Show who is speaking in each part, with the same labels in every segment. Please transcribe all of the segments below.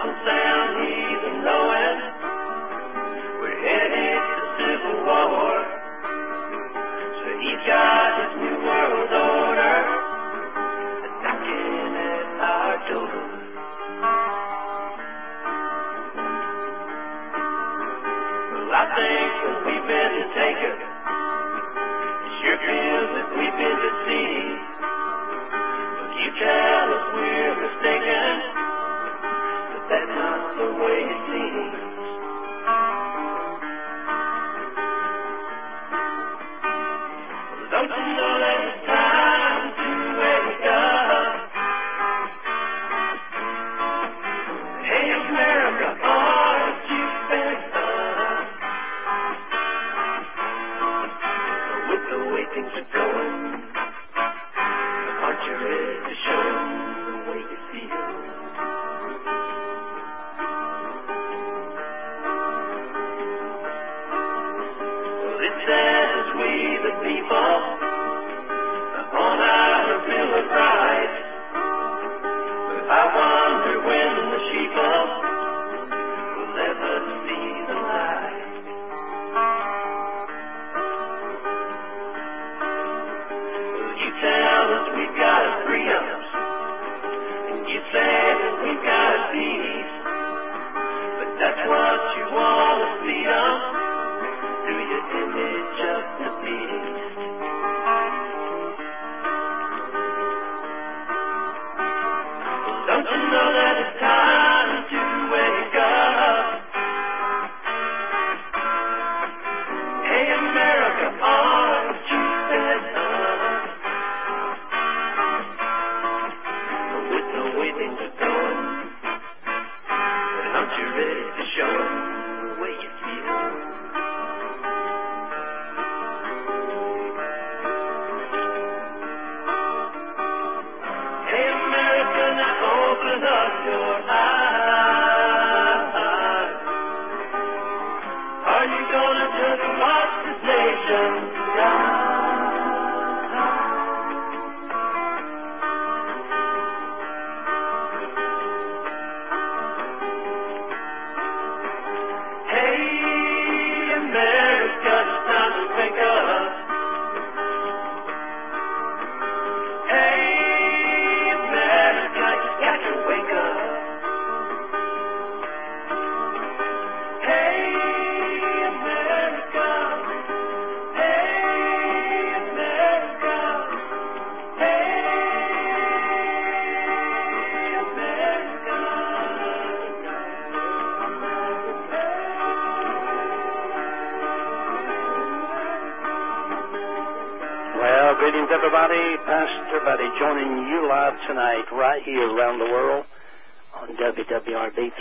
Speaker 1: Some sound heathen knowing we're headed to civil war. So he's got his new world order knocking at our door. Well, I think that we've been taken. It sure feels that we've been deceived. But you tell us we're mistaken, but that's not the way it seems. Well, don't you know that it's time to wake up? Hey, America, aren't you fed up with the way things are going? Aren't you ready to show the way you feel? Well, it says we the people on our Bill of Rights. But I wonder when the sheeple will ever see the light. Well, you tell us we've got freedoms, and you say that we've got peace, but that's what you want to feed them through your image of the beast. Don't you know that it's time to wake up? Hey, America, aren't you fed up with the way things are going? Aren't you ready to show them the way you feel? Hey, America, now open up your eyes. Are you gonna just watch this nation rise? Hey, America, it's time to wake up. Hey, America, you got to wake up. Hey, America. Hey, America. Hey, America.
Speaker 2: Well, greetings everybody. Pastor Buddy joining you live tonight right here around the world on WWRD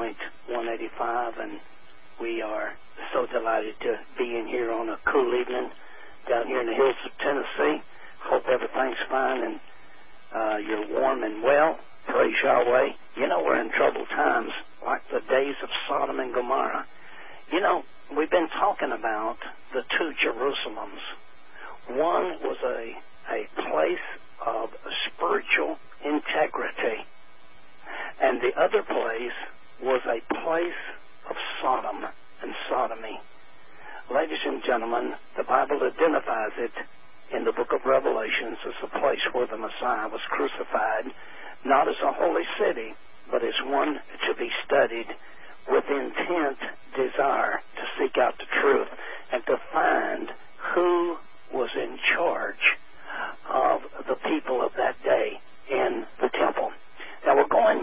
Speaker 2: 3.185, and we are so delighted to be in here on a cool evening down here in the hills of Tennessee. Hope everything's fine and you're warm and well. Praise Yahweh. You know, we're in troubled times like the days of Sodom and Gomorrah. You know, we've been talking about the two Jerusalems. One was a place of spiritual integrity, and the other place was a place of Sodom and sodomy. Ladies and gentlemen, the Bible identifies it in the book of Revelations as a place where the Messiah was crucified, not as a holy city, but as one to be studied with intent, desire to seek out the truth and to find who was in charge of the people of that day in the temple. Now we're going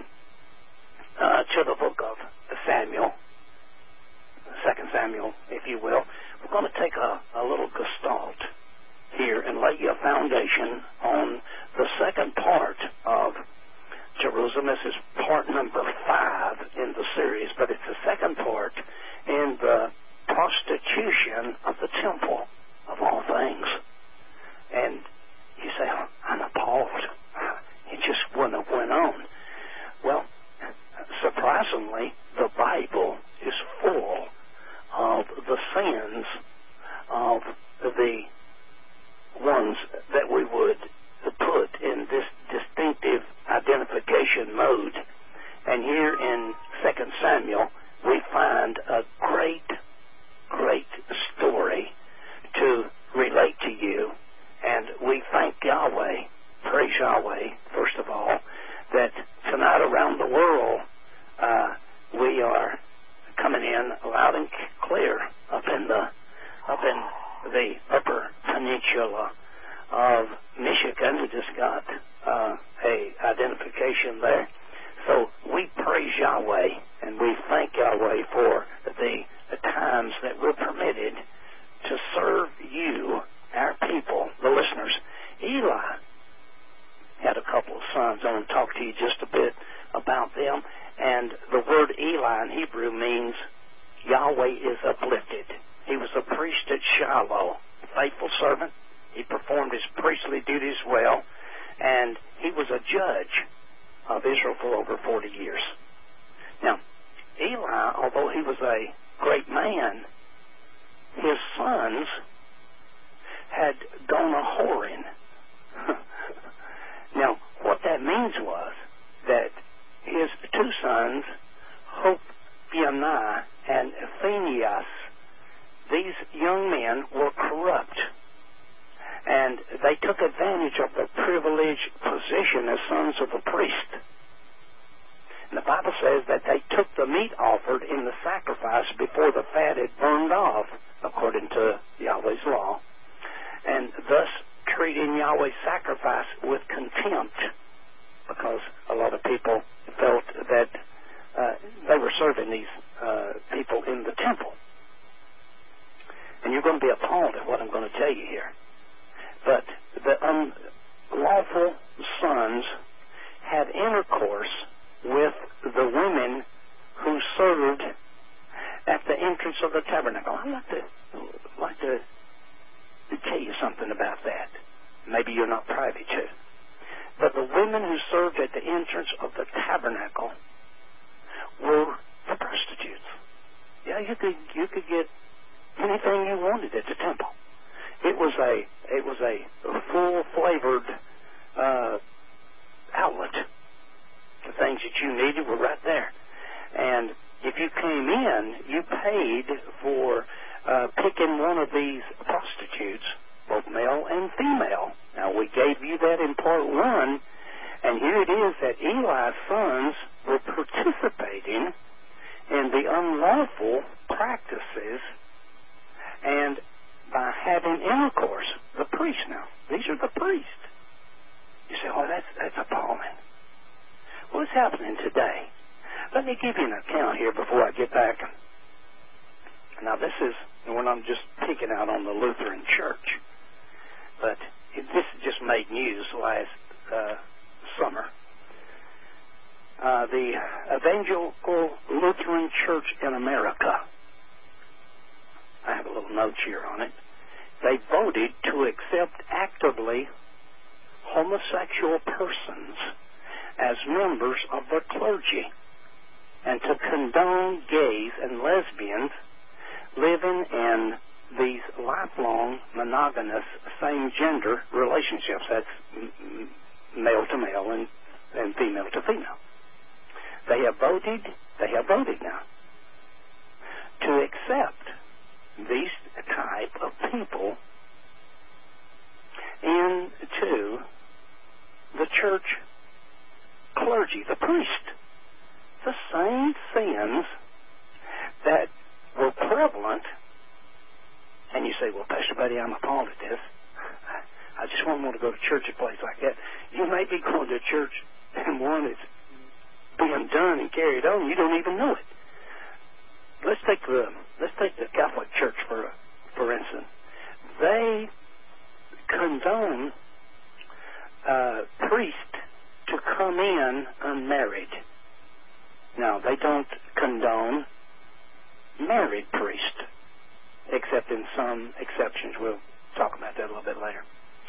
Speaker 2: to the book of Samuel, 2 Samuel, if you will. We're going to take a little gestalt here and lay you a foundation on the second part of Jerusalem. This is part number 5 in the series, but it's the second part in the prostitution of the temple, of all things. And you say, oh, I'm appalled. It just wouldn't have went on. Well, surprisingly, the Bible is full of the sins of the ones that we would put in this distinctive identification mode. And here in appreciation there. So we praise Yahweh and we thank Yahweh for the times that we're permitted to serve you, our people, the listeners. Eli had a couple of sons. I want to talk to you just a bit about them. And the word Eli in Hebrew means Yahweh is uplifted. He was a priest at Shiloh, a faithful servant. He performed his priestly duties well, and he was a judge of Israel for over 40 years. Now, Eli, although he was a great man, his sons had gone a-whoring. Now, what that means was that his two sons, Hophni and Phinehas, these young men were corrupt, and they took advantage of the privileged position as sons of a priest. And the Bible says that they took the meat offered in the sacrifice before the fat had burned off, according to Yahweh's law, and thus treating Yahweh's sacrifice with contempt, because a lot of people felt that they were serving these people in the temple. And you're going to be appalled at what I'm going to tell you here. But the unlawful sons had intercourse with the women who served at the entrance of the tabernacle. I'd like to tell you something about that. Maybe you're not privy to. But the women who served at the entrance of the tabernacle were the prostitutes. Yeah, you could get anything you wanted at the temple. It was a full flavored outlet. The things that you needed were right there. And if you came in, you paid for picking one of these prostitutes, both male and female. Now, we gave you that in part one, and here it is that Eli's sons were participating in the unlawful practices, and by having intercourse, the priest now. These are the priests. You say, oh, that's appalling. What's happening today? Let me give you an account here before I get back. Now, this is when I'm just picking out on the Lutheran Church, but this just made news last summer. The Evangelical Lutheran Church in America, I have a little note here on it, they voted to accept actively homosexual persons as members of their clergy and to condone gays and lesbians living in these lifelong monogamous same-gender relationships. That's male to male and female to female. They have voted now to accept these type of people into the church clergy, the priest. The same sins that were prevalent. And you say, well, Pastor Buddy, I'm appalled at this. I just wouldn't want to go to church at a place like that. You may be going to church and one is being done and carried on. You don't even know it. Let's take the Catholic Church for instance. They condone priests to come in unmarried. Now, they don't condone married priests, except in some exceptions. We'll talk about that a little bit later.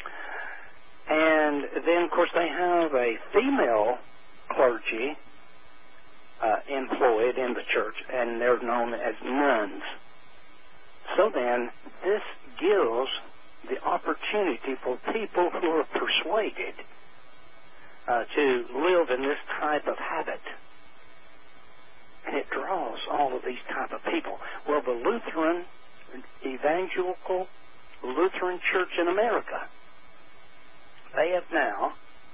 Speaker 2: And then, of course, they have a female clergy employed in the church, and they're known as nuns. So then, this gives the opportunity for people who are persuaded to live in this type of habit. And it draws all of these type of people. Well, the Lutheran, Evangelical Lutheran Church in America, they have now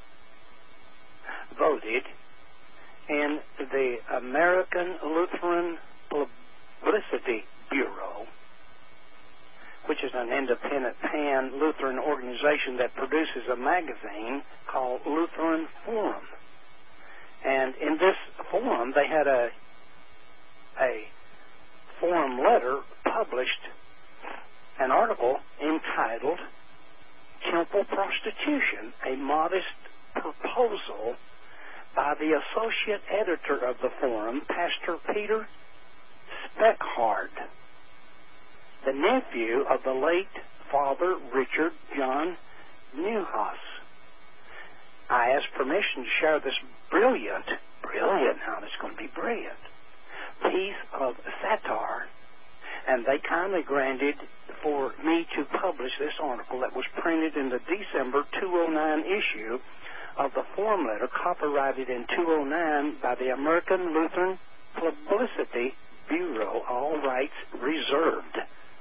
Speaker 2: voted in the American Lutheran Publicity Bureau, which is an independent pan-Lutheran organization that produces a magazine called Lutheran Forum. And in this forum, they had a forum letter published, an article entitled Temple Prostitution, a Modest Proposal, by the associate editor of the forum, Pastor Peter Speckhard, the nephew of the late Father Richard John Neuhaus. I asked permission to share this brilliant, now it's going to be brilliant, piece of satire, and they kindly granted for me to publish this article that was printed in the December 2009 issue of the Forum Letter, copyrighted in 2009 by the American Lutheran Publicity Bureau, all rights reserved.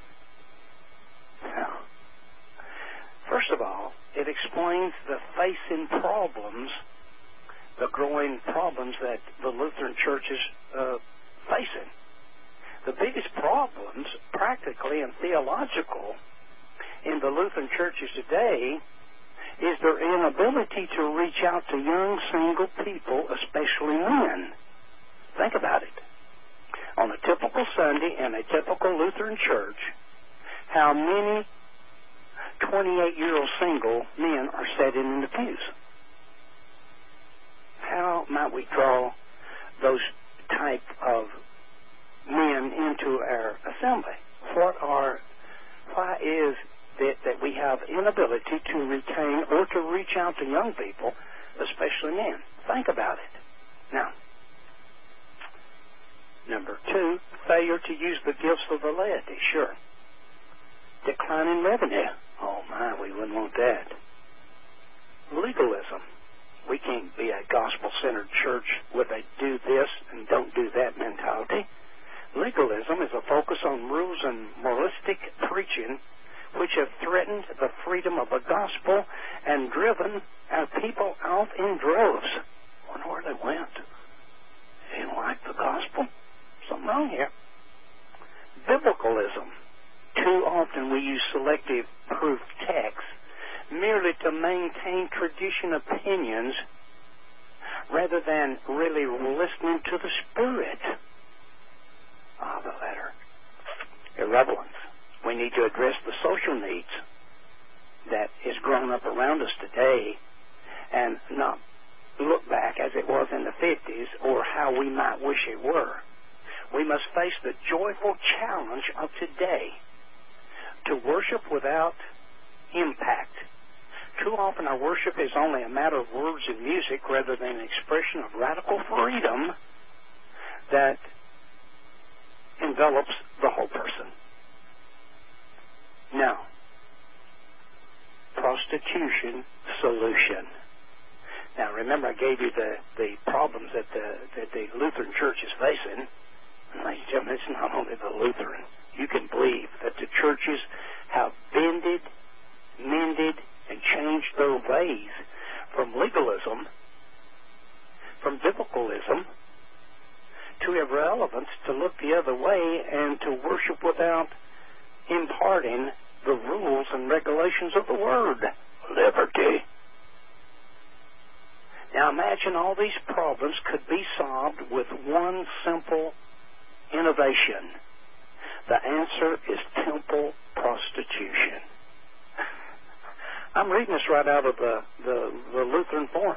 Speaker 2: Now, first of all, it explains the facing problems, the growing problems that the Lutheran Church is facing. The biggest problems, practically and theological, in the Lutheran churches today is their inability to reach out to young single people, especially men. Think about it. On a typical Sunday in a typical Lutheran church, how many 28-year-old single men are sitting in the pews? How might we draw those type of men into our assembly? Why is it that we have inability to retain or to reach out to young people, especially men? Think about it. Now, number 2, failure to use the gifts of the laity. Sure. Declining revenue. Oh my, we wouldn't want that. Legalism. We can't be a gospel-centered church with a do this and don't do that mentality. Legalism is a focus on rules and moralistic preaching which have threatened the freedom of the gospel and driven our people out in droves. I wonder where they went. They didn't like the gospel. Something wrong here. Biblicalism. Too often we use selective proof texts merely to maintain tradition opinions rather than really listening to the Spirit of the letter. Irrelevance. We need to address the social needs that is growing up around us today and not look back as it was in the 50s or how we might wish it were. We must face the joyful challenge of today to worship without impact. Too often our worship is only a matter of words and music rather than an expression of radical freedom that envelops the whole person. Now, prostitution solution. Now, remember I gave you the problems that the Lutheran Church is facing. And ladies and gentlemen, it's not only the Lutheran. You can believe that the churches have bended, mended, and changed their ways from legalism, from biblicalism, to irrelevance, to look the other way, and to worship without imparting the rules and regulations of the Word. Liberty. Now imagine all these problems could be solved with one simple innovation. The answer is temple prostitution. I'm reading this right out of the Lutheran Forum.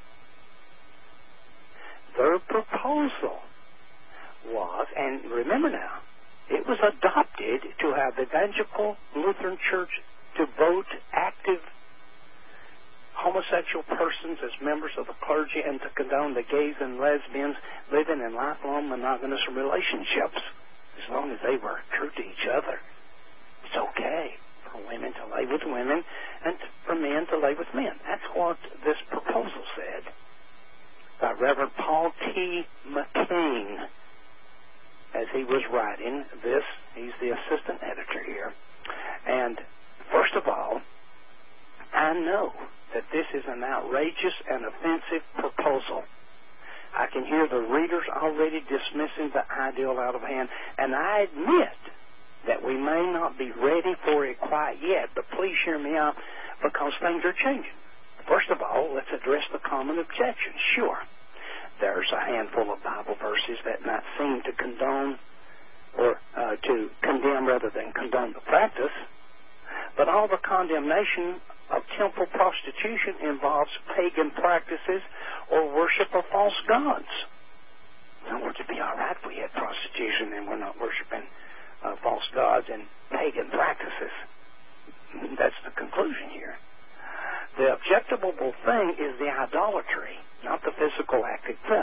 Speaker 2: Their proposal was, and remember now, it was adopted to have the Evangelical Lutheran Church to vote active homosexual persons as members of the clergy and to condone the gays and lesbians living in lifelong monogamous relationships as long as they were true to each other. It's okay for women to lay with women and for men to lay with men. That's what this proposal said by Reverend Paul T. McCain. As he was writing this, he's the assistant editor here. And first of all, I know that this is an outrageous and offensive proposal. I can hear the readers already dismissing the ideal out of hand, and I admit that we may not be ready for it quite yet, but please hear me out because things are changing. First of all, let's address the common objection. Sure, there's a handful of Bible verses that might seem to condone or to condemn rather than condone the practice, but all the condemnation of temple prostitution involves pagan practices or worship of false gods. In other words, it'd be all right if we had prostitution and we're not worshiping false gods and pagan practices. That's the conclusion here. The objectionable thing is the idolatry, not the physical act itself.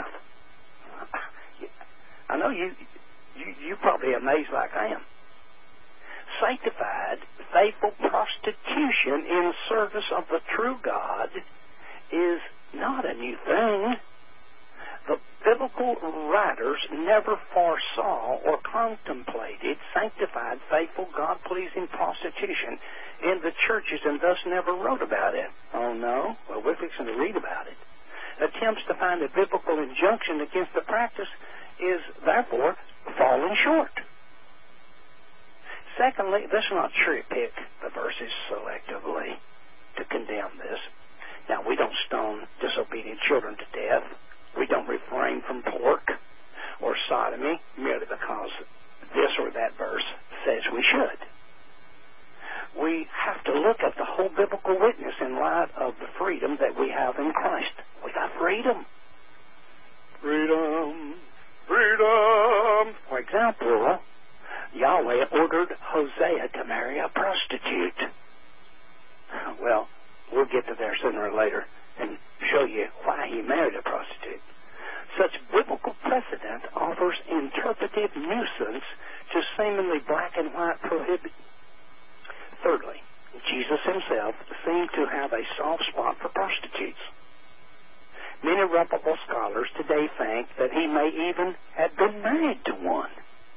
Speaker 2: I know you probably amazed like I am. Sanctified, faithful prostitution in service of the true God is not a new thing. The biblical writers never foresaw or contemplated sanctified, faithful, God-pleasing prostitution in the churches and thus never wrote about it. Oh, no? Well, we're fixing to read about it. Attempts to find a biblical injunction against the practice is, therefore, falling short. Secondly, let's not cherry-pick the verses selectively to condemn this. Now, we don't stone disobedient children to death. We don't refrain from pork or sodomy merely because this or that verse says we should. We have to look at the whole biblical witness in light of the freedom that we have in Christ. We got freedom. Freedom. Freedom. For example, Yahweh ordered Hosea to marry a prostitute. Well, we'll get to there sooner or later and show you why he married a prostitute. Such biblical precedent offers interpretive nuisance to seemingly black and white prohibition. Thirdly, Jesus himself seemed to have a soft spot for prostitutes. Many reputable scholars today think that he may even have been married to one.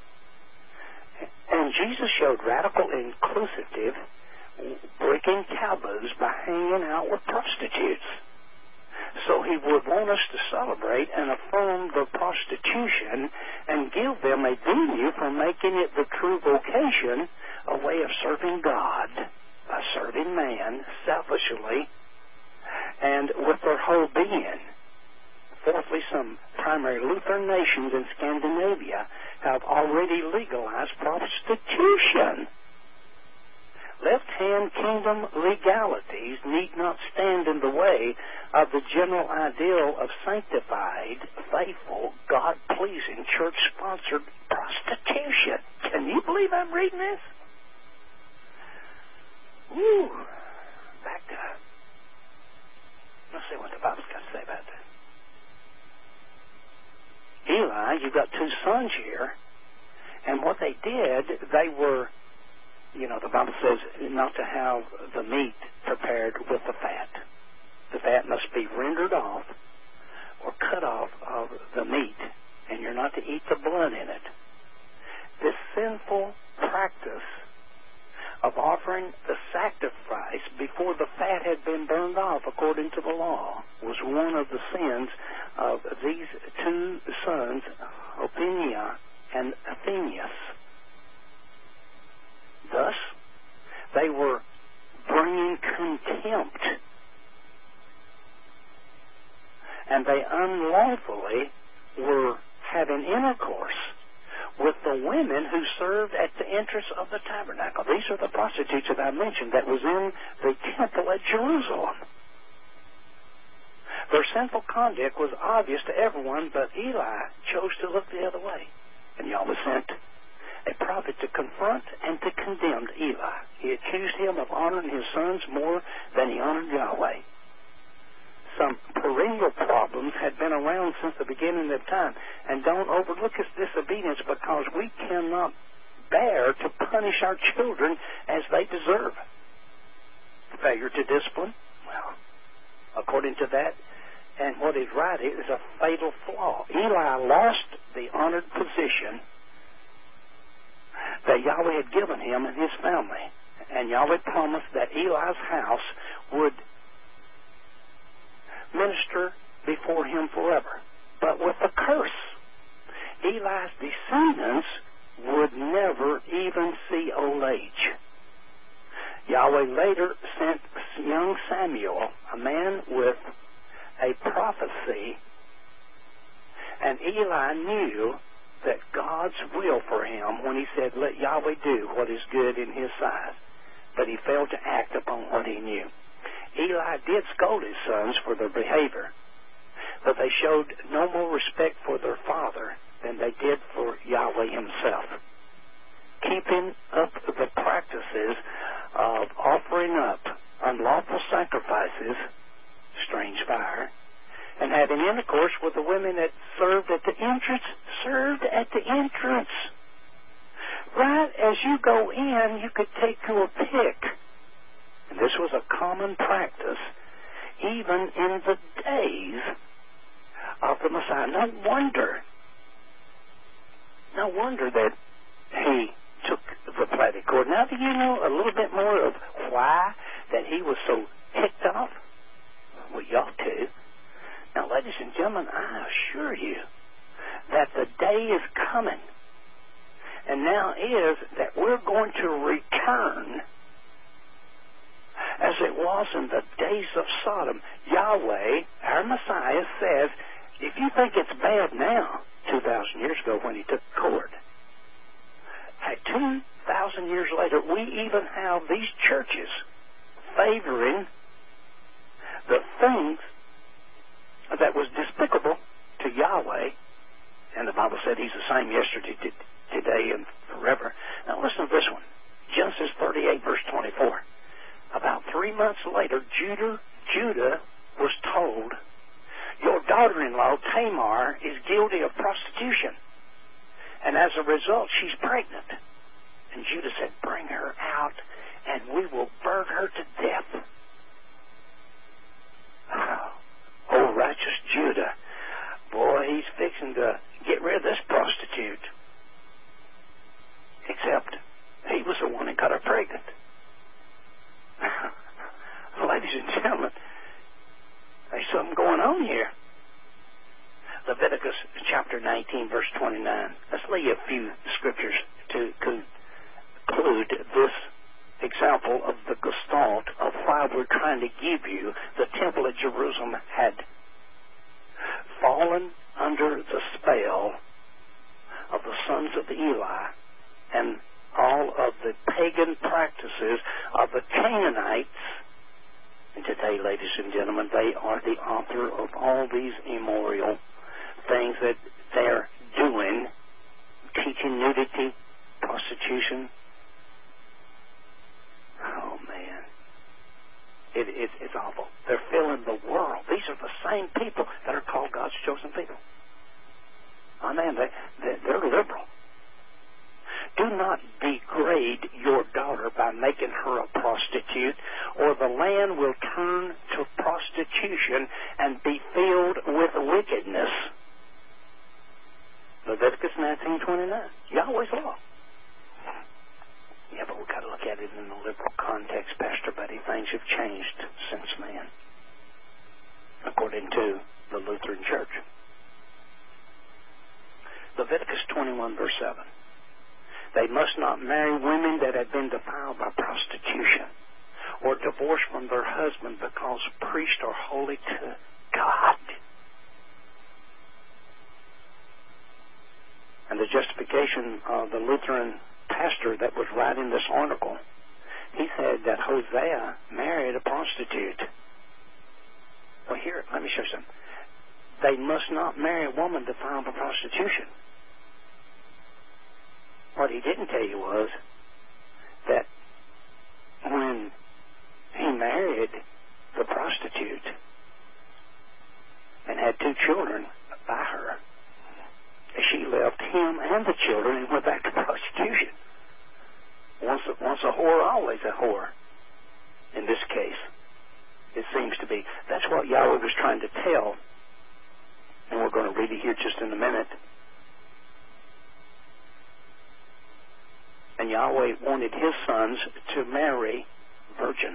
Speaker 2: And Jesus showed radical inclusivity, breaking taboos by hanging out with prostitutes. So he would want us to celebrate and affirm the prostitution and give them a venue for making it the true vocation, a way of serving God, by serving man selfishly and with their whole being. Fourthly, some primary Lutheran nations in Scandinavia have already legalized prostitution. Left-hand kingdom legalities need not stand in the way of the general ideal of sanctified, faithful, God-pleasing, church-sponsored prostitution. Can you believe I'm reading this? Woo! Back to... Let's see what the Bible's got to say about that. Eli, you've got two sons here, and what they did, they were... You know, the Bible says not to have the meat prepared with the fat. The fat must be rendered off or cut off of the meat, and you're not to eat the blood in it. This sinful practice of offering the sacrifice before the fat had been burned off according to the law was one of the sins of these two sons, Ophniah and Phinehas. Thus, they were bringing contempt, and they unlawfully were having intercourse with the women who served at the entrance of the tabernacle. These are the prostitutes that I mentioned that was in the temple at Jerusalem. Their sinful conduct was obvious to everyone, but Eli chose to look the other way, and Yahweh sent a prophet to confront and to condemn Eli. He accused him of honoring his sons more than he honored Yahweh. Some perennial problems had been around since the beginning of time, and don't overlook his disobedience, because we cannot bear to punish our children as they deserve. Failure to discipline, well, according to that, and what is right is a fatal flaw. Eli lost the honored position that Yahweh had given him and his family. And Yahweh promised that Eli's house would minister before him forever. But with a curse, Eli's descendants would never even see old age. Yahweh later sent young Samuel, a man with a prophecy And Eli knew that God's will for him when he said, let Yahweh do what is good in his sight. But he failed to act upon what he knew. Eli did scold his sons for their behavior, but they showed no more respect for their father than they did for Yahweh himself. Keeping up the practices of offering up unlawful sacrifices, strange fire, and having intercourse with the women that served at the entrance. Right as you go in, you could take to a pick. And this was a common practice even in the days of the Messiah. No wonder that he took the plaited cord. Now, do you know a little bit more of why that he was so ticked off? Well, you ought to. Now, ladies and gentlemen, I assure you that the day is coming, and now is that we're going to return as it was in the days of Sodom. Yahweh, our Messiah, says, if you think it's bad now, 2,000 years ago when he took the cord, 2,000 years later, we even have these churches favoring the things that was despicable to Yahweh, and the Bible said he's the same yesterday, today, and forever. Now listen to this one. Genesis 38, verse 24. About 3 months later, Judah was told, your daughter-in-law, Tamar, is guilty of prostitution, and as a result, she's pregnant. And Judah said, bring her out, and we will burn her to death. Oh, righteous Judah. Boy, he's fixing to get rid of this prostitute. Except he was the one that got her pregnant. Ladies and gentlemen, there's something going on here. Leviticus chapter 19, verse 29. Let's lay a few scriptures to conclude this example of the gestalt of why we're trying to give you. The temple at Jerusalem had fallen under the spell of the sons of Eli and all of the pagan practices of the Canaanites. And today, ladies and gentlemen, they are the author of all these immoral things that they're doing, teaching nudity, prostitution. Oh, man. It's awful. They're filling the world. These are the same people that are called God's chosen people. Oh, man, they're liberal. Do not degrade your daughter by making her a prostitute, or the land will turn to prostitution and be filled with wickedness. Leviticus 19:29. Yahweh's law. Yeah, but we've got to look at it in the liberal context, Pastor Buddy. Things have changed since then, according to the Lutheran Church. Leviticus 21, verse 7. They must not marry women that have been defiled by prostitution or divorced from their husband because priests are holy to God. And the justification of the Lutheran pastor that was writing this article, he said that Hosea married a prostitute. Well, here, let me show you something. They must not marry a woman defiled by prostitution. What he didn't tell you was that when he married the prostitute and had 2 children by her, she left him and the children and went back to prostitution. Once a whore, always a whore. In this case, it seems to be. That's what Yahweh was trying to tell. And we're going to read it here just in a minute. And Yahweh wanted his sons to marry virgins.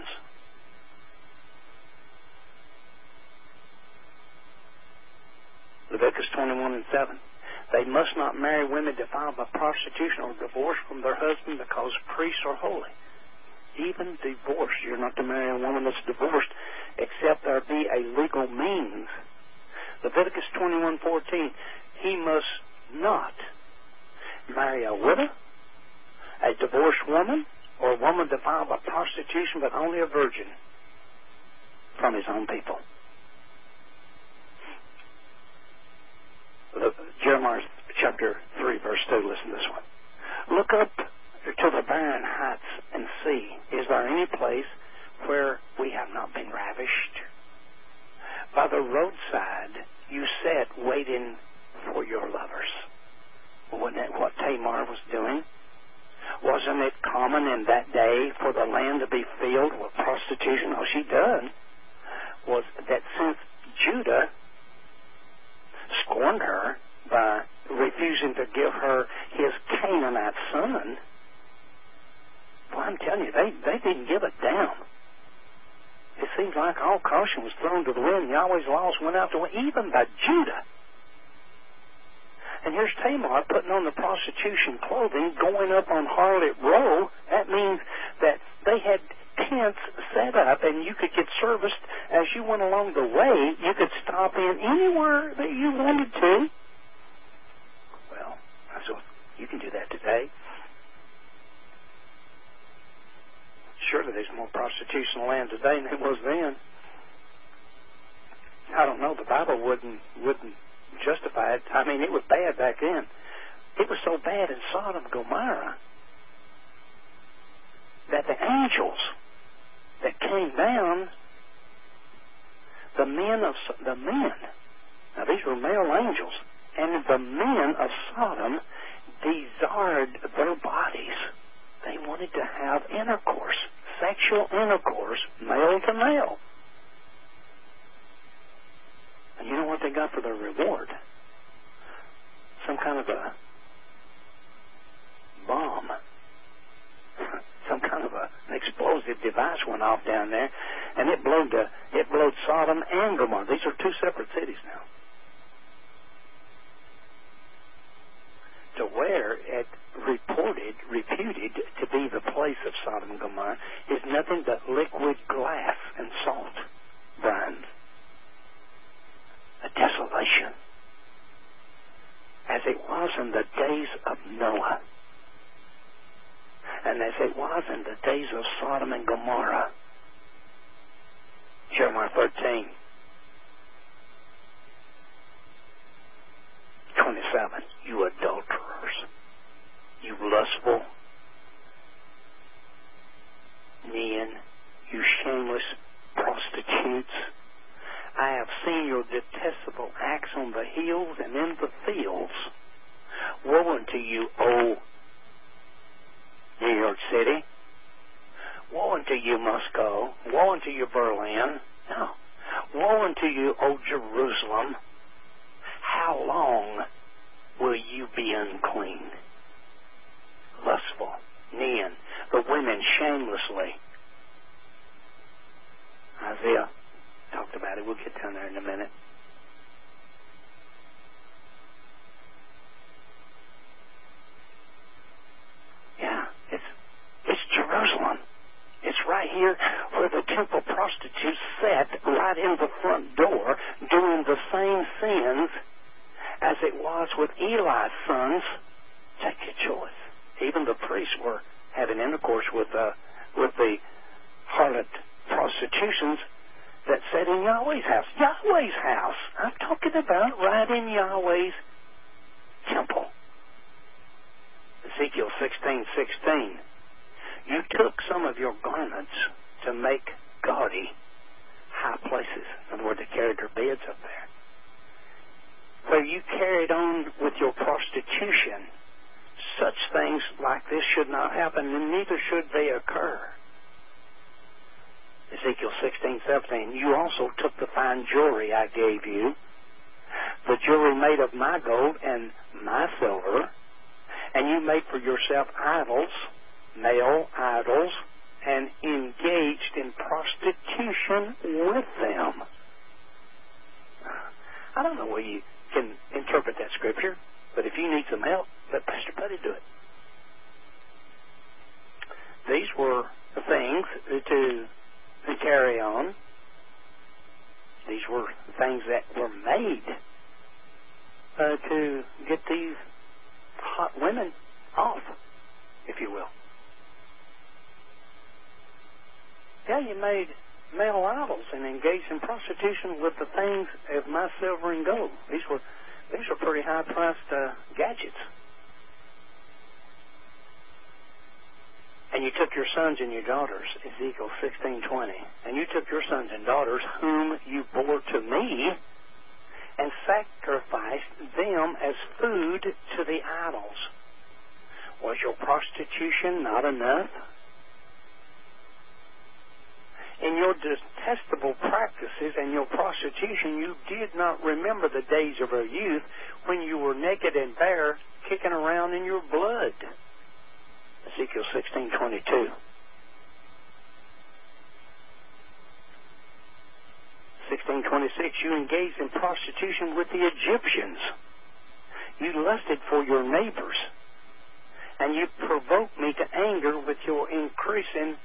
Speaker 2: Leviticus 21:7. They must not marry women defiled by prostitution or divorced from their husband because priests are holy. Even divorced. You're not to marry a woman that's divorced except there be a legal means. Leviticus 21:14. he must not marry a widow, a divorced woman, or a woman defiled by prostitution, but only a virgin from his own people. Jeremiah chapter 3, verse 2, listen to this one. Look up to the barren heights and see, is there any place where we have not been ravished? By the roadside you sat waiting for your lovers. Wasn't that what Tamar was doing? Wasn't it common in that day for the land to be filled with prostitution? All she done was that since Judah scorned her by refusing to give her his Canaanite son, well, I'm telling you, they didn't give a damn. It seems like all caution was thrown to the wind. Yahweh's laws went out the wind, even by Judah. And here's Tamar putting on the prostitution clothing, going up on Harlot Row. That means that they had tents set up, and you could get serviced as you went along the way. You could stop in anywhere that you wanted to. Well, so you can do that today. Surely there's more prostitution in the land today than there was then. I don't know. The Bible wouldn't justify it. I mean, it was bad back then. It was so bad in Sodom and Gomorrah that the angels that came down, the men, now these were male angels, and the men of Sodom desired their bodies. They wanted to have intercourse, sexual intercourse, male to male. And you know what they got for their reward? Some kind of a bomb. Some kind of an explosive device went off down there, and it blowed Sodom and Gomorrah. These are two separate cities now. To where it reputed to be the place of Sodom and Gomorrah is nothing but liquid glass and salt brine. A desolation, as it was in the days of Noah, and as it was in the days of Sodom and Gomorrah. Jeremiah 13, 27. You adulterers, you lustful, men, you shameless prostitutes, I have seen your detestable acts on the hills and in the fields. Woe unto you, O New York City. Woe unto you, Moscow. Woe unto you, Berlin. No. Woe unto you, O Jerusalem. How long will you be unclean? Lustful, men, the women shamelessly. Isaiah talked about it. We'll get down there in a minute. Yeah, it's Jerusalem. It's right here where the temple prostitutes sat, right in the front door, doing the same sins as it was with Eli's sons. Take your choice. Even the priests were having intercourse with the harlot prostitutions that sat in Yahweh's house. Yahweh's house. I'm talking about right in Yahweh's temple. Ezekiel 16:16. You took some of your garments to make gaudy high places. In other words, they carried their beds up there. Where you carried on with your prostitution, such things like this should not happen, and neither should they occur. Ezekiel 16:17. You also took the fine jewelry I gave you, the jewelry made of my gold and my silver, and you made for yourself idols, male idols, and engaged in prostitution with them. I don't know where you can interpret that scripture, but if you need some help, let Pastor Buddy do it. These were the things to carry on. These were things that were made to get these hot women off, if you will. Yeah, you made male idols and engaged in prostitution with the things of my silver and gold. These were pretty high-priced gadgets. And you took your sons and your daughters, Ezekiel 16:20, and you took your sons and daughters, whom you bore to me, and sacrificed them as food to the idols. Was your prostitution not enough? In your detestable practices and your prostitution, you did not remember the days of your youth when you were naked and bare, kicking around in your blood. Ezekiel 16:22. 16:26, you engaged in prostitution with the Egyptians. You lusted for your neighbors, and you provoked me to anger with your increasing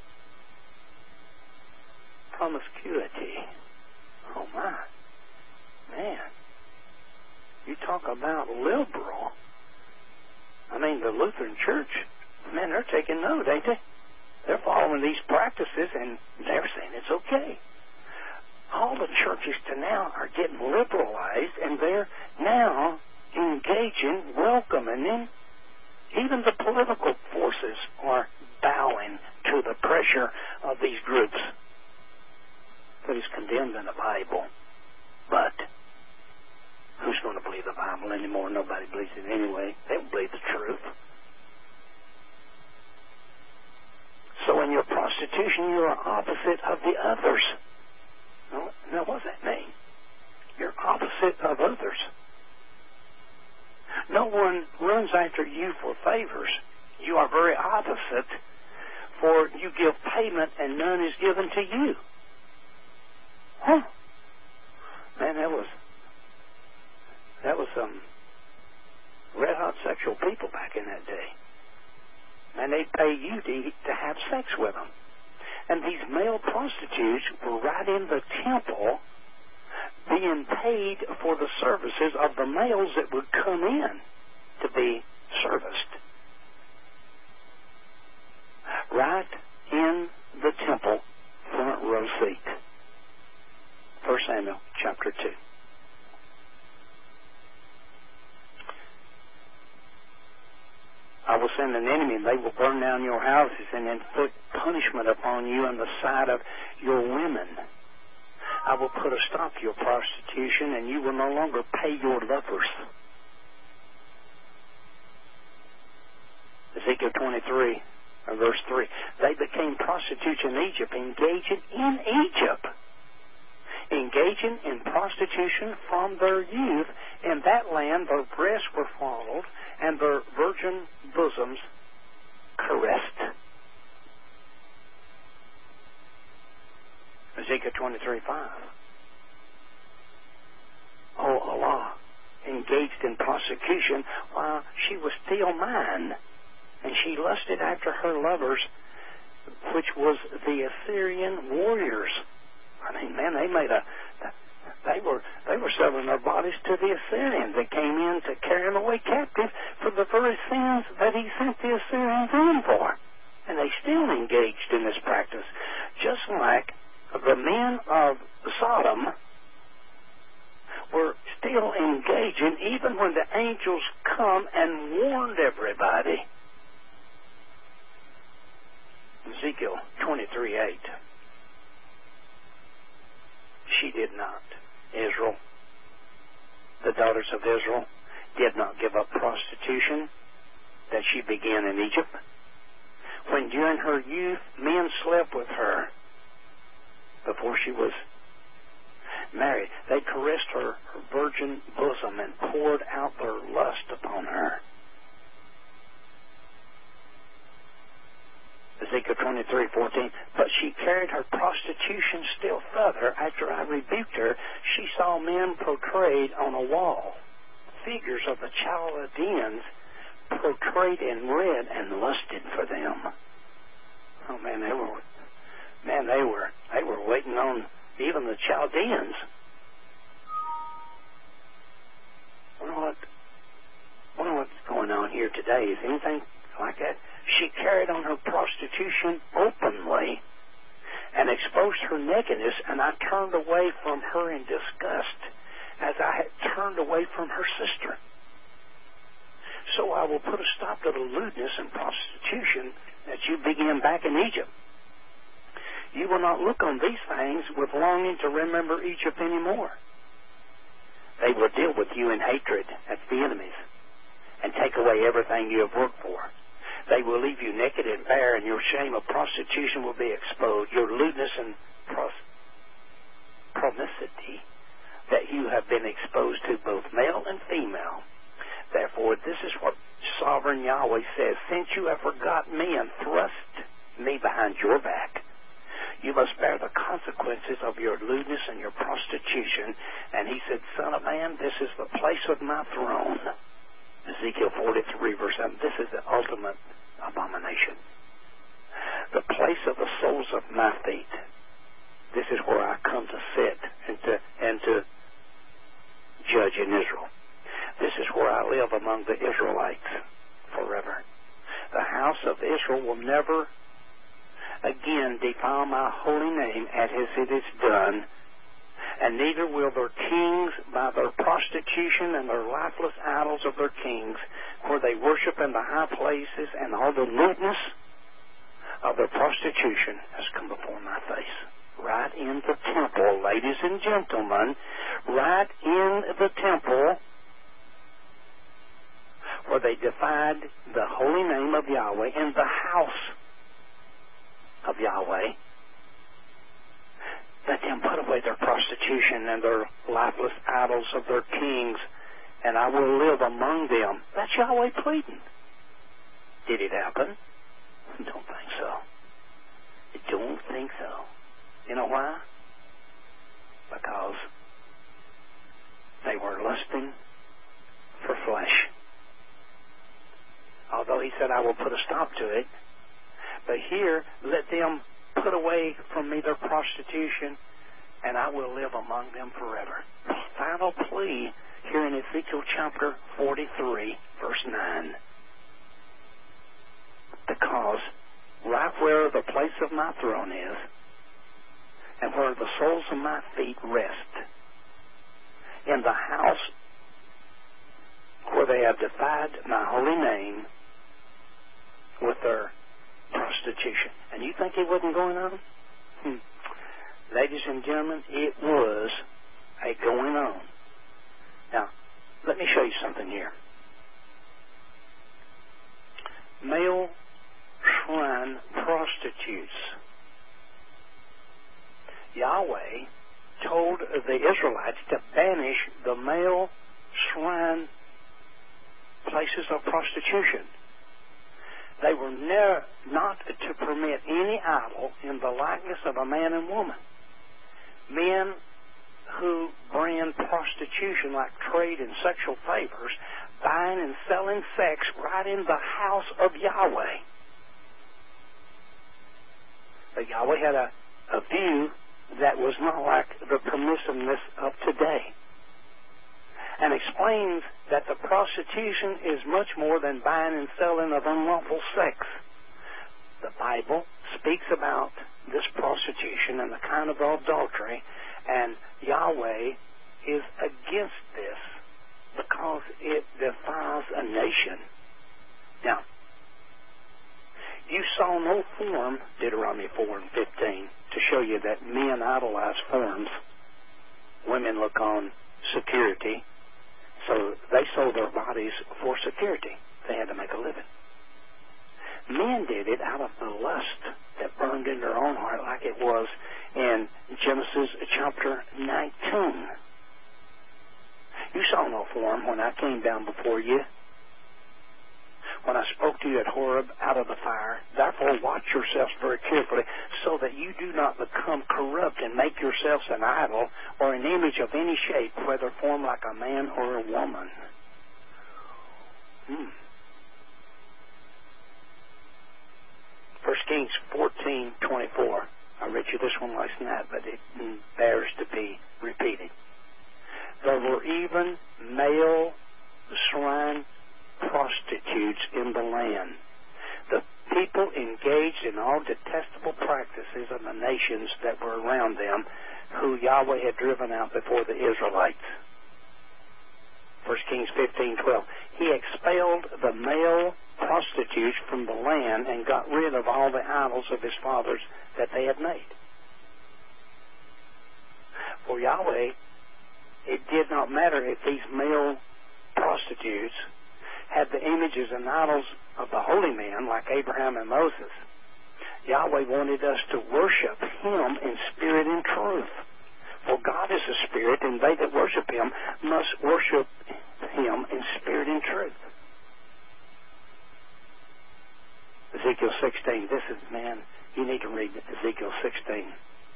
Speaker 2: promiscuity. Oh my. Man. You talk about liberal. I mean, the Lutheran Church, man, they're taking note, ain't they? They're following these practices, and they're saying it's okay. All the churches to now are getting liberalized, and they're now engaging, welcoming in. Even the political forces are bowing to the pressure of these groups. That is condemned in the Bible. But who's going to believe the Bible anymore? Nobody believes it anyway. They don't believe the truth. So in your prostitution, you are opposite of the others. Now, what does that mean? You're opposite of others. No one runs after you for favors. You are very opposite, for you give payment and none is given to you. Huh. Man, that was some red-hot sexual people back in that day. And they'd pay you to have sex with them. And these male prostitutes were right in the temple being paid for the services of the males that would come in to be serviced. Right in the temple, front row seat. 1 Samuel chapter 2. I will send an enemy, and they will burn down your houses and inflict punishment upon you in the sight of your women. I will put a stop to your prostitution, and you will no longer pay your lovers. Ezekiel 23, verse 3. They became prostitutes in Egypt, engaging in prostitution from their youth. In that land, their breasts were fondled, and their virgin bosoms caressed. Ezekiel 23:5. Oh, Allah engaged in prostitution while she was still mine, and she lusted after her lovers, which was the Assyrian warriors. I mean, man, they were selling their bodies to the Assyrians. They came in to carry them away captive for the very sins that he sent the Assyrians in for. And they still engaged in this practice. Just like the men of Sodom were still engaging even when the angels come and warned everybody. Ezekiel 23:8. She did not. Israel, the daughters of Israel, did not give up prostitution that she began in Egypt. When during her youth men slept with her before she was married, they caressed her virgin bosom and poured out their lust upon her. Ezekiel 23:14. But she carried her prostitution still further. After I rebuked her, she saw men portrayed on a wall, figures of the Chaldeans portrayed in red, and lusted for them. Oh man, they were waiting on even the Chaldeans. what's going on here today? Is anything like that? She carried on her prostitution openly and exposed her nakedness, and I turned away from her in disgust as I had turned away from her sister. So I will put a stop to the lewdness and prostitution that you began back in Egypt. You will not look on these things with longing to remember Egypt anymore. They will deal with you in hatred, that's the enemies, and take away everything you have worked for. They will leave you naked and bare, and your shame of prostitution will be exposed. Your lewdness and promiscuity that you have been exposed to, both male and female. Therefore, this is what Sovereign Yahweh says. Since you have forgotten me and thrust me behind your back, you must bear the consequences of your lewdness and your prostitution. And he said, Son of man, this is the place of my throne. Ezekiel 43, verse 7. This is the ultimate abomination. The place of the soles of my feet. This is where I come to sit and to judge in Israel. This is where I live among the Israelites forever. The house of Israel will never again defile my holy name as it is done, and neither will their kings by their prostitution and their lifeless idols of their kings, where they worship in the high places, and all the lewdness of their prostitution has come before my face. Right in the temple, ladies and gentlemen, right in the temple, where they defied the holy name of Yahweh in the house of Yahweh. Let them put away their prostitution and their lifeless idols of their kings, and I will live among them. That's Yahweh pleading. Did it happen? Don't think so. Don't think so. You know why? Because they were lusting for flesh. Although he said, I will put a stop to it. But here, let them put away from me their prostitution, and I will live among them forever. Final plea here in Ezekiel chapter 43, verse 9. Because right where the place of my throne is, and where the soles of my feet rest, in the house where they have defied my holy name with their prostitution. And you think it wasn't going on? Ladies and gentlemen, it was a going on. Now, let me show you something here. Male shrine prostitutes. Yahweh told the Israelites to banish the male shrine places of prostitution. They were not to permit any idol in the likeness of a man and woman. Men who brand prostitution like trade in sexual favors, buying and selling sex right in the house of Yahweh. But Yahweh had a view that was not like the permissiveness of today, and explains that the prostitution is much more than buying and selling of unlawful sex. The Bible speaks about this prostitution and the kind of adultery, and Yahweh is against this because it defiles a nation. Now, you saw no form, Deuteronomy 4 and 15, to show you that men idolize forms. Women look on security. So they sold their bodies for security. They had to make a living. Men did it out of the lust that burned in their own heart, like it was in Genesis chapter 19. You saw no form when I came down before you, when I spoke to you at Horeb out of the fire. Therefore watch yourselves very carefully, so that you do not become corrupt and make yourselves an idol or an image of any shape, whether formed like a man or a woman. 1 Kings 14:24. I read you this one last night, but it bears to be repeated. There were even male and all detestable practices of the nations that were around them, who Yahweh had driven out before the Israelites. 1 Kings 15:12. He expelled the male prostitutes from the land and got rid of all the idols of his fathers that they had made. For Yahweh, it did not matter if these male prostitutes had the images and idols of the holy men like Abraham and Moses. Yahweh wanted us to worship him in spirit and truth. For God is a spirit, and they that worship him must worship him in spirit and truth. Ezekiel 16. This is, man, you need to read Ezekiel 16.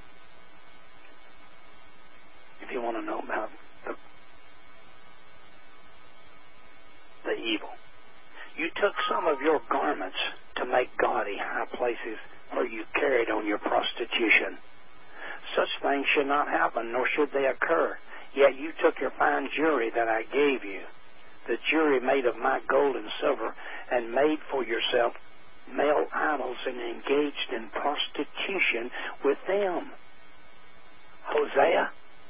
Speaker 2: If you want to know about the evil. You took some of your garments to make gaudy high places where you carried on your prostitution. Such things should not happen, nor should they occur. Yet you took your fine jewelry that I gave you, the jewelry made of my gold and silver, and made for yourself male idols and engaged in prostitution with them. Hosea?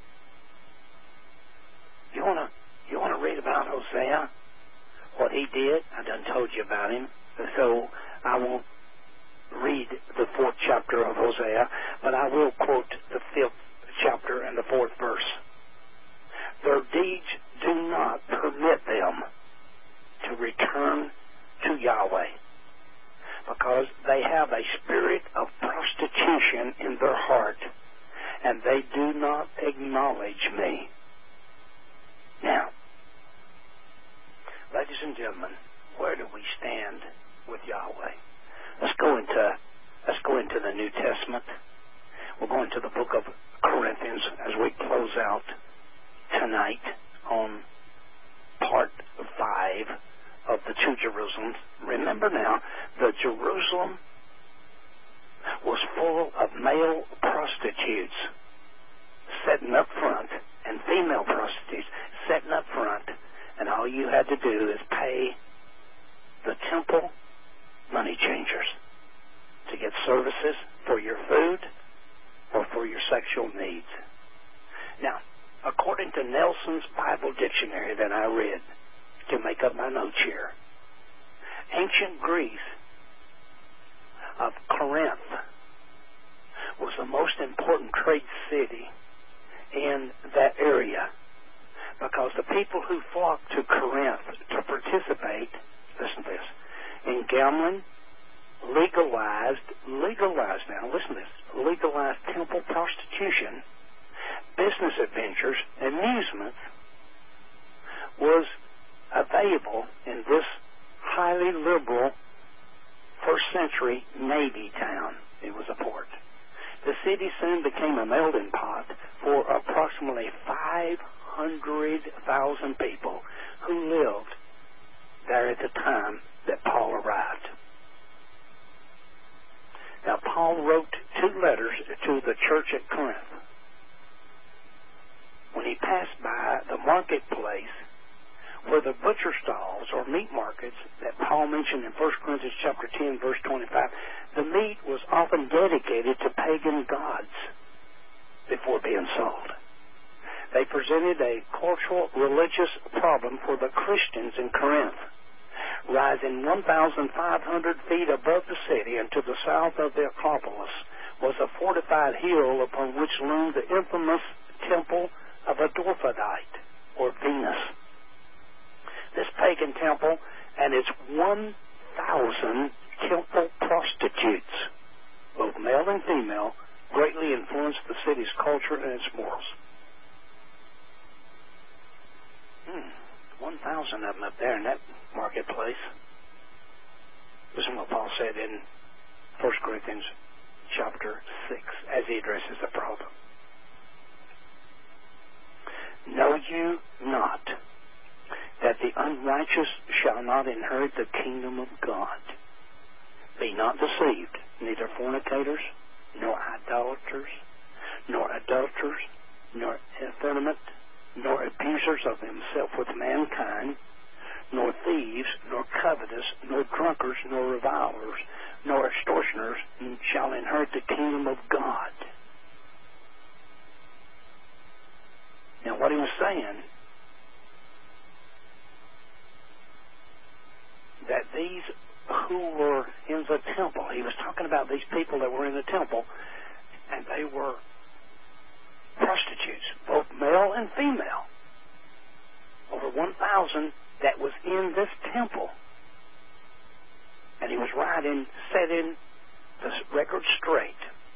Speaker 2: You want to read about Hosea? What he did? I done told you about him, so I won't read the 4th chapter of Hosea, but I will quote the 5th chapter and the 4th verse. Their deeds do not permit them to return to Yahweh, because they have a spirit of prostitution in their heart, and they do not acknowledge me. Now, ladies and gentlemen, where do we stand with Yahweh? Let's go into the New Testament. We're going to the book of Corinthians as we close out tonight on part 5 of the two Jerusalems. Remember now, the Jerusalem was full of male prostitutes sitting up front and female prostitutes sitting up front, and all you had to do is pay the temple money changers to get services for your food or for your sexual needs. Now, according to Nelson's Bible Dictionary that I read to make up my notes here, ancient Greece of Corinth was the most important trade city in that area, because the people who flocked to Corinth to participate, listen to this, in gambling, legalized temple prostitution, business adventures, amusements, was available in this highly liberal first century navy town. It was a port. The city soon became a melting pot for approximately 500,000 people who lived there at the time that Paul arrived. Now, Paul wrote 2 letters to the church at Corinth. When he passed by the marketplace, where the butcher stalls or meat markets that Paul mentioned in 1 Corinthians chapter 10, verse 25, the meat was often dedicated to pagan gods before being sold. They presented a cultural, religious problem for the Christians in Corinth. Rising 1,500 feet above the city and to the south of the Acropolis was a fortified hill upon which loomed the infamous temple of Aphrodite, or Venus. This pagan temple and its 1,000 temple prostitutes, both male and female, greatly influenced the city's culture and its morals. 1,000 of them up there in that marketplace. Listen to what Paul said in 1 Corinthians chapter 6 as he addresses the problem. Know you not that the unrighteous shall not inherit the kingdom of God? Be not deceived, neither fornicators, nor idolaters, nor adulterers, nor effeminate, nor abusers of himself with mankind, nor thieves, nor covetous, nor drunkards, nor revilers, nor extortioners shall inherit the kingdom of God. Now, what he was saying, that these who were in the temple, he was talking about these people that were in the temple, and they were prostitutes, both male and female. Over 1,000 that was in this temple. And he was setting the record straight.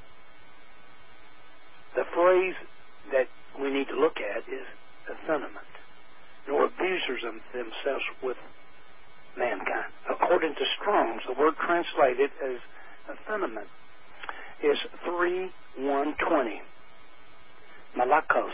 Speaker 2: The phrase that we need to look at is effeminate, nor abusers of themselves with mankind. According to Strong's, the word translated as effeminate is 3:120. Malakos.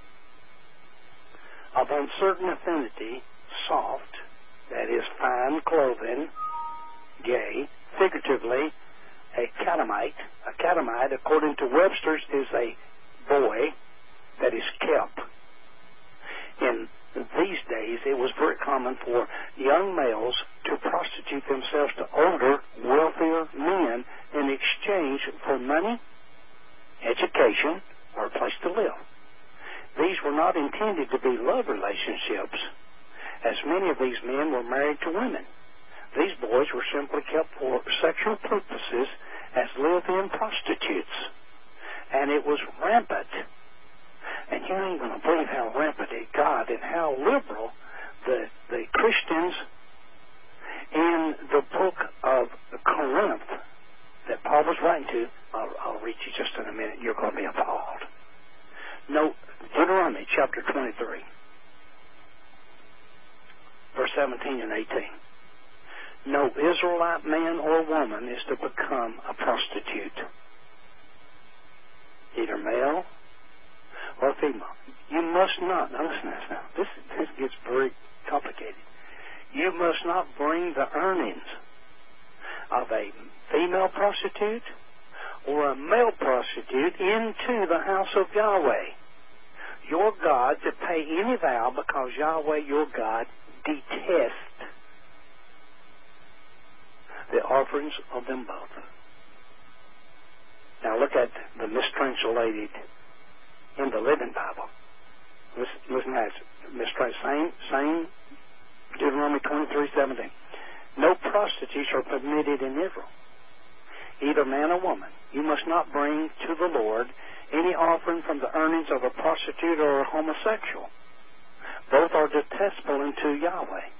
Speaker 2: Of uncertain affinity, soft, that is fine clothing, gay, figuratively, a catamite. A catamite, according to Webster's, is a boy that is kept. In these days, it was very common for young males to prostitute themselves to older, wealthier men in exchange for money, education, or a place to live. These were not intended to be love relationships, as many of these men were married to women. These boys were simply kept for sexual purposes as live-in prostitutes. And it was rampant. And you ain't going to believe how rampant it got and how liberal the Christians in the book of Corinth that Paul was writing to, I'll read you just in a minute. You're going to be appalled. No, Deuteronomy chapter 23, verse 17 and 18. No Israelite man or woman is to become a prostitute, either male or female. You must not, now listen to this now, this gets very complicated. You must not bring the earnings of a female prostitute or a male prostitute into the house of Yahweh, your God, to pay any vow, because Yahweh, your God, detests the offerings of them both. Now look at the mistranslated in the Living Bible. Listen to that. Mistranslated, same Deuteronomy 23:17. No prostitutes are permitted in Israel, either man or woman. You must not bring to the Lord any offering from the earnings of a prostitute or a homosexual. Both are detestable unto Yahweh.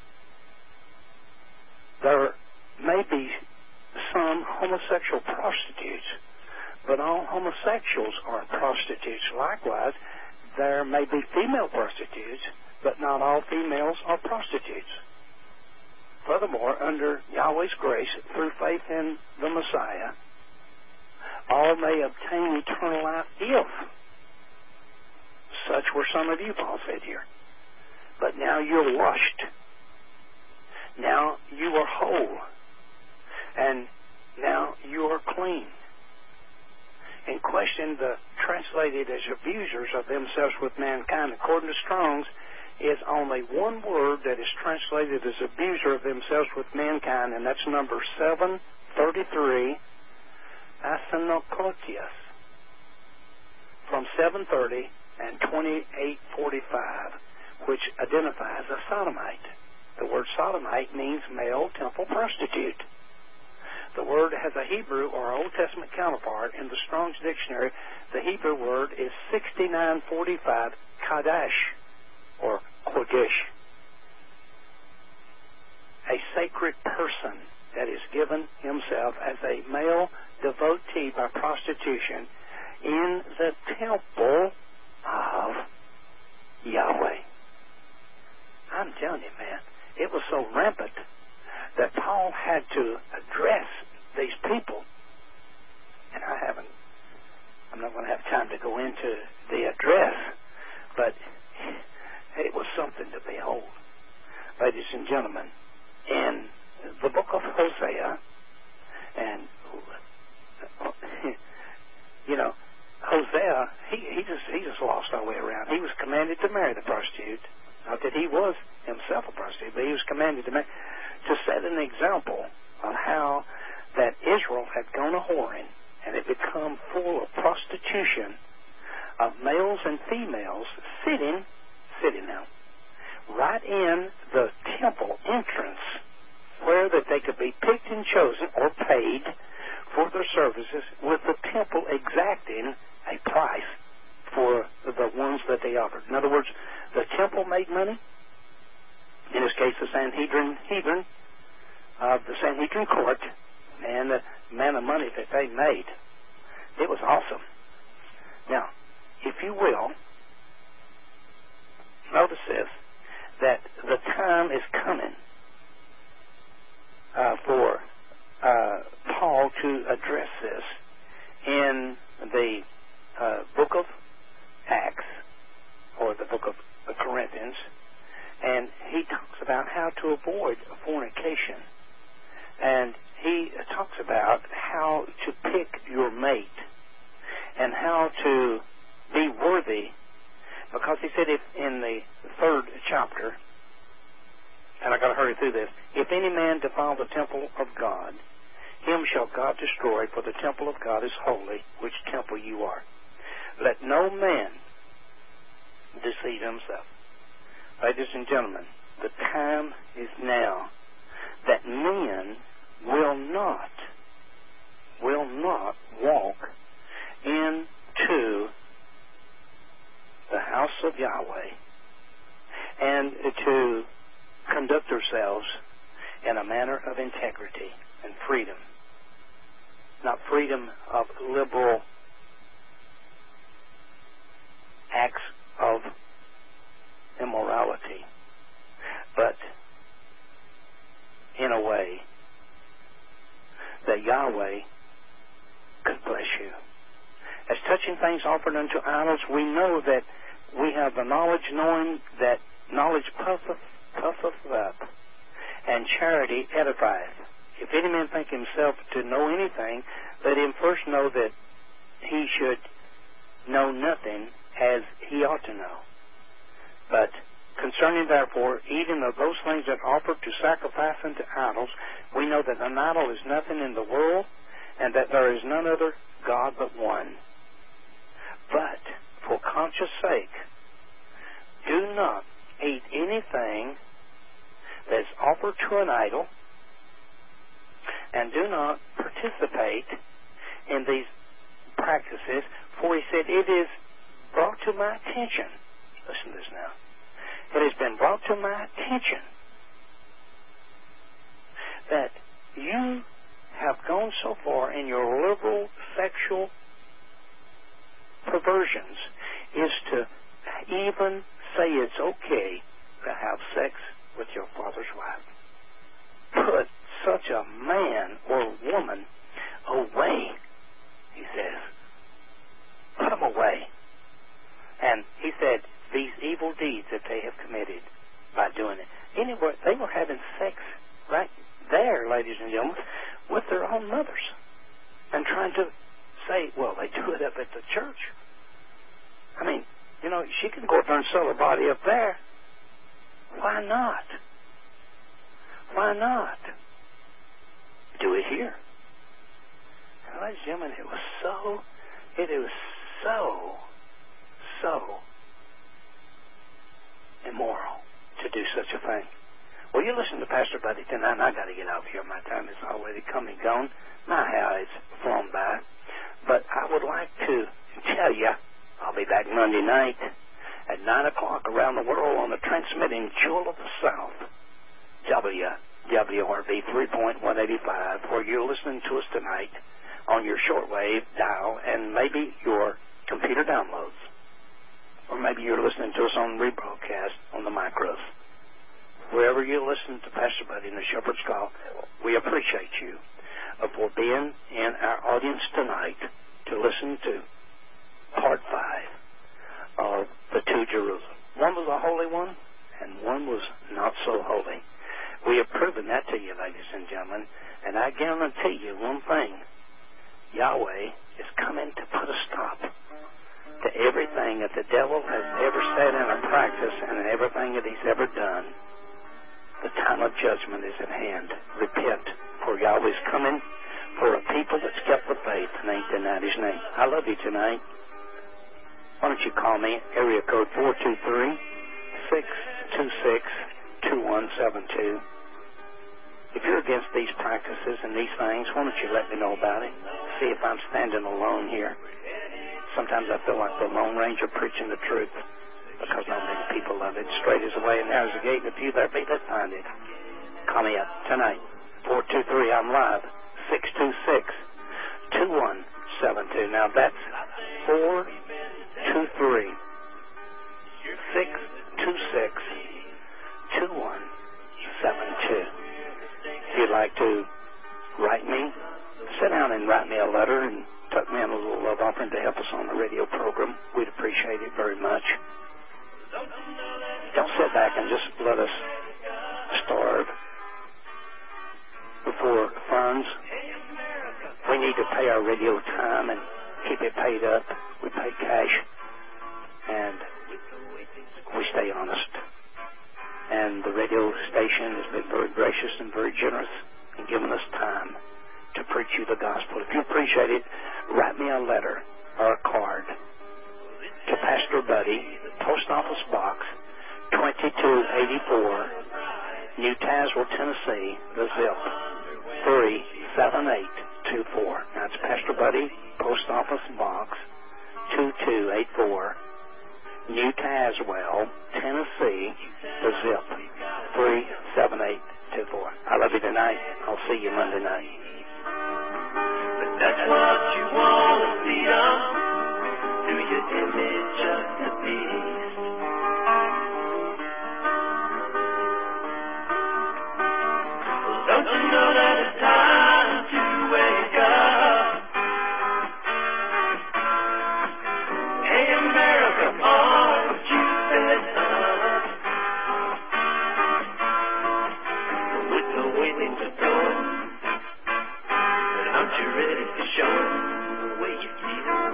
Speaker 2: There may be some homosexual prostitutes, but all homosexuals are prostitutes. Likewise, there may be female prostitutes, but not all females are prostitutes. Furthermore, under Yahweh's grace, through faith in the Messiah, all may obtain eternal life if such were some of you, Paul said here. But now you're washed. Now you are whole. And now you are clean. In question, the translated as abusers of themselves with mankind, according to Strong's, is only one word that is translated as abuser of themselves with mankind, and that's number 733, asinokotias, from 730 and 2845, which identifies a sodomite. The word sodomite means male temple prostitute. The word has a Hebrew or Old Testament counterpart in the Strong's Dictionary. The Hebrew word is 6945, Kadash, or Kodesh, a sacred person that is given himself as a male devotee by prostitution in the temple of Yahweh. I'm telling you, man, it was so rampant that Paul had to address these people. And I'm not going to have time to go into the address, but it was something to behold. Ladies and gentlemen, in the book of Hosea, and Hosea, he just lost our way around. He was commanded to marry the prostitute. Not that he was himself a prostitute, but he was commanded to set an example on how that Israel had gone a-whoring and had become full of prostitution of males and females sitting now, right in the temple entrance, where that they could be picked and chosen or paid for their services, with the temple exacting a price for the ones that they offered. In other words, the temple made money. In this case, the Sanhedrin of the Sanhedrin court, and the amount of money that they made, it was awesome. Now, if you will, notice this, that the time is coming for Paul to address this in the book of Acts, or the book of Corinthians, and he talks about how to avoid fornication. And he talks about how to pick your mate and how to be worthy, because he said if in the 3rd chapter, and I got to hurry through this, if any man defile the temple of God, him shall God destroy, for the temple of God is holy, which temple you are. Let no man deceive himself. Ladies and gentlemen, the time is now that men will not walk into the house of Yahweh and to conduct themselves in a manner of integrity and freedom. Not freedom of liberal acts of immorality, but in a way that Yahweh could bless you. As touching things offered unto idols, we know that we have the knowledge, knowing that knowledge puffeth up, and charity edifieth. If any man think himself to know anything, let him first know that he should know nothing as he ought to know. But concerning therefore eating of those things that are offered to sacrifice unto idols, we know that an idol is nothing in the world, and that there is none other God but one. But for conscience sake, do not eat anything that's offered to an idol, and do not participate in these practices, for he said, it is brought to my attention. Listen to this now. It has been brought to my attention that you have gone so far in your liberal sexual perversions is to even say it's okay to have sex with your father's wife. Put such a man or woman away, he says. Put them away. And he said, these evil deeds that they have committed by doing it. Anyway, they were having sex right there, ladies and gentlemen, with their own mothers. And trying to say, well, they do it up at the church. I mean, you know, she can go up there and sell her body up there. Why not? Why not? Do it here. And ladies and gentlemen, it was so immoral to do such a thing. Well, you listen to Pastor Buddy tonight, and I got to get out of here. My time is already come and gone. My how it's flown by. But I would like to tell you, I'll be back Monday night at 9 o'clock around the world on the transmitting Jewel of the South, WWRB 3.185, where you're listening to us tonight on your shortwave dial and maybe your computer downloads. Or maybe you're listening to us on rebroadcast on the micros. Wherever you listen to Pastor Buddy in the Shepherd's Call, we appreciate you for being in our audience tonight to listen to part 5 of the two Jerusalem. One was a holy one, and one was not so holy. We have proven that to you, ladies and gentlemen, and I guarantee you one thing. Yahweh is coming to put a stop to everything that the devil has ever said in a practice and everything that he's ever done. The time of judgment is at hand. Repent, for Yahweh's coming for a people that's kept the faith and ain't denied his name. I love you tonight. Why don't you call me, area code 423-626-2172. If you're against these practices and these things, why don't you let me know about it? See if I'm standing alone here. Sometimes I feel like the Lone Ranger preaching the truth, because not many people love it. Straight is the way and narrow is the gate, and few there be that find it. Call me up tonight, 423, I'm live, 626-2172. Now that's 423-626-2172. If you'd like to write me, sit down and write me a letter and tuck me in a little love offering to help us on the radio program. We'd appreciate it very much. Don't sit back and just let us starve before funds. We need to pay our radio time and keep it paid up. We pay cash, and we stay honest. And the radio station has been very gracious and very generous in giving us time to preach you the gospel. If you appreciate it, write me a letter or a card to Pastor Buddy, Post Office Box 2284, New Tazewell, Tennessee, the zip 37824. Now it's Pastor Buddy, Post Office Box 2284, New Tazewell, Tennessee, the zip 37824. I love you tonight. I'll see you Monday night.
Speaker 1: But that's what you want to see them through your image of the beast. Well, don't you know that it's time to wake up? Hey, America, aren't you fed up with the way things are going? Aren't you ready to show them the way you see them?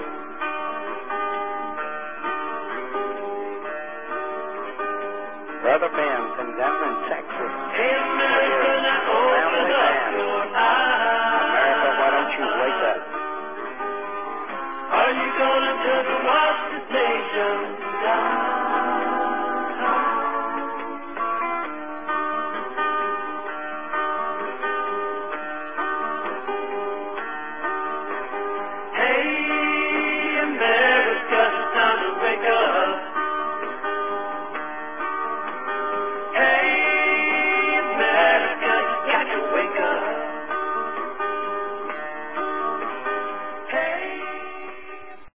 Speaker 2: Brother Ben from down in Texas.
Speaker 1: Hey,